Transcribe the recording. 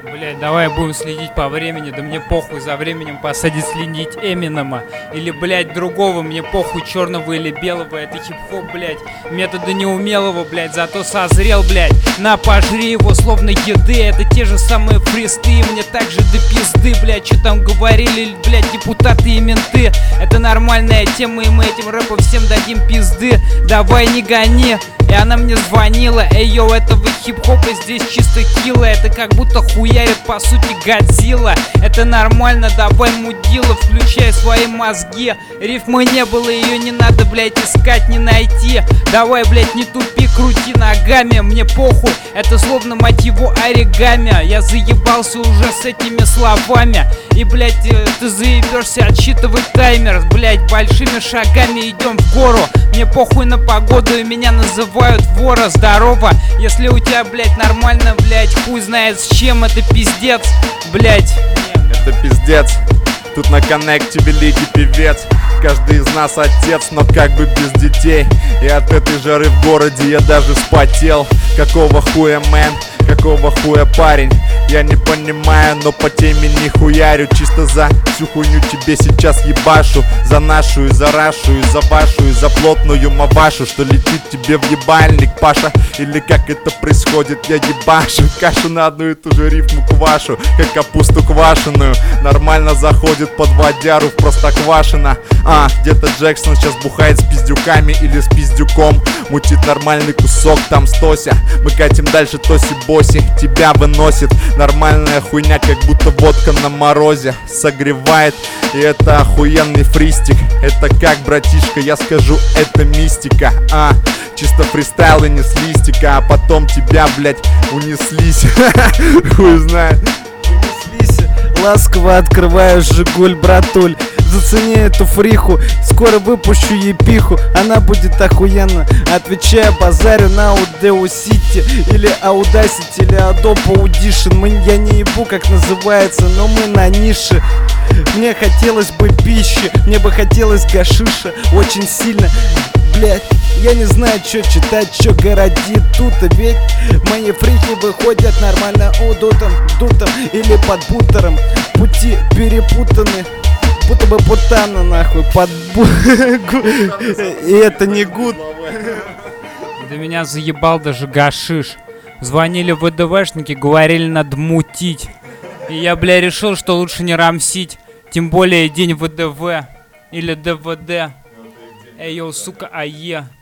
Блять, давай будем следить по времени, да мне похуй за временем посадить следить Эминема. Или, блять, другого, мне похуй, черного или белого, это хип-хоп, блять. Метода неумелого, блять, зато созрел, блять. На, пожри его, словно еды, это те же самые фристы, мне так же до пизды, блять. Что там говорили, блять, депутаты и менты. Это нормальная тема, и мы этим рэпом всем дадим пизды. Давай не гони. И она мне звонила, эй, йоу, этого хип-хопа здесь чисто килла. Это как будто хуярит, по сути, Годзилла. Это нормально, давай, мудила, включай свои мозги. Рифмы не было, ее не надо, блять, искать, не найти. Давай, блять, не тупи, крути ногами, мне похуй. Это словно, мать его, оригами. Я заебался уже с этими словами. И, блять, ты заебешься отсчитывать таймер. Блять, большими шагами идем в гору. Мне похуй на погоду, и меня называют вора. Здорово, если у тебя, блять, нормально, блять, хуй знает с чем, это пиздец, блять. Это пиздец. Тут на коннекте великий певец. Каждый из нас отец, но как бы без детей. И от этой жары в городе я даже вспотел. Какого хуя, мэн? Какого хуя, парень? Я не понимаю, но по теме не хуярю. Чисто за всю хуйню тебе сейчас ебашу. За нашу и за рашу, и за вашу, и за плотную мавашу, что летит тебе в ебальник, Паша. Или как это происходит, я ебашу кашу на одну и ту же рифму квашу, как капусту квашеную. Нормально заходит под водяру в Простоквашино. Где-то Джексон сейчас бухает с пиздюками или с пиздюком. Мутит нормальный кусок, там Стося. Мы катим дальше, Тоси-боси тебя выносит. Нормальная хуйня, как будто водка на морозе. Согревает, и это охуенный фристик. Это как, братишка, я скажу, это мистика. Чисто фристайл и не с листика. А потом тебя, блять, унеслись. Хуй знает. Унеслись, ласково открываю Жигуль, братуль. Зацени эту фриху, скоро выпущу ей пиху. Она будет охуенно. Отвечаю, базарю на Audacity или Audacity или Adobe Audition. Я не ебу, как называется, но мы на нише. Мне хотелось бы пищи, мне бы хотелось гашиша очень сильно. Блять, я не знаю, что читать, что городит тут. Ведь мои фрихи выходят нормально удутом, дутом или под бутером. Пути перепутаны, будто бы путана нахуй под и это не гуд. Да меня заебал даже гашиш. Звонили ВДВшники, говорили, надо мутить. И я, бля, решил, что лучше не рамсить. Тем более день ВДВ или ДВД. Эй, йоу, сука, АЕ.